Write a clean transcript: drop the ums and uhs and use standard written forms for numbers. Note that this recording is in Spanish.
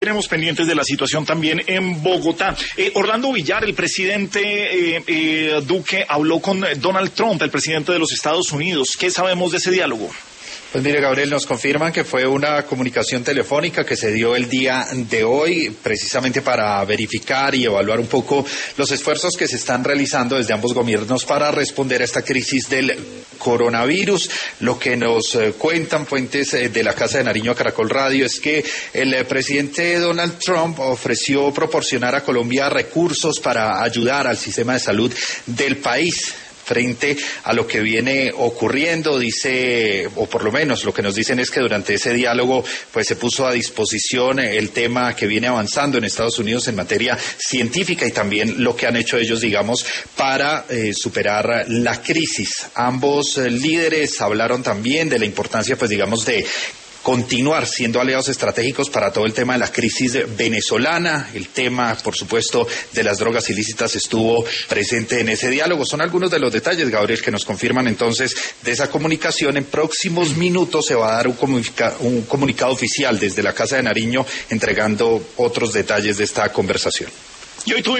Tenemos pendientes de la situación también en Bogotá. Orlando Villar, el presidente Duque, habló con Donald Trump, el presidente de los Estados Unidos. ¿Qué sabemos de ese diálogo? Pues mire, Gabriel, nos confirman que fue una comunicación telefónica que se dio el día de hoy, precisamente para verificar y evaluar un poco los esfuerzos que se están realizando desde ambos gobiernos para responder a esta crisis del coronavirus. Lo que nos cuentan fuentes de la Casa de Nariño a Caracol Radio es que el presidente Donald Trump ofreció proporcionar a Colombia recursos para ayudar al sistema de salud del país. Frente a lo que viene ocurriendo, dice, o por lo menos lo que nos dicen es que durante ese diálogo pues se puso a disposición el tema que viene avanzando en Estados Unidos en materia científica y también lo que han hecho ellos, digamos, para superar la crisis. Ambos líderes hablaron también de la importancia, pues digamos, de continuar siendo aliados estratégicos para todo el tema de la crisis venezolana. El tema, por supuesto, de las drogas ilícitas estuvo presente en ese diálogo. Son algunos de los detalles, Gabriel, que nos confirman entonces de esa comunicación. En próximos minutos se va a dar un comunicado oficial desde la Casa de Nariño entregando otros detalles de esta conversación. Y hoy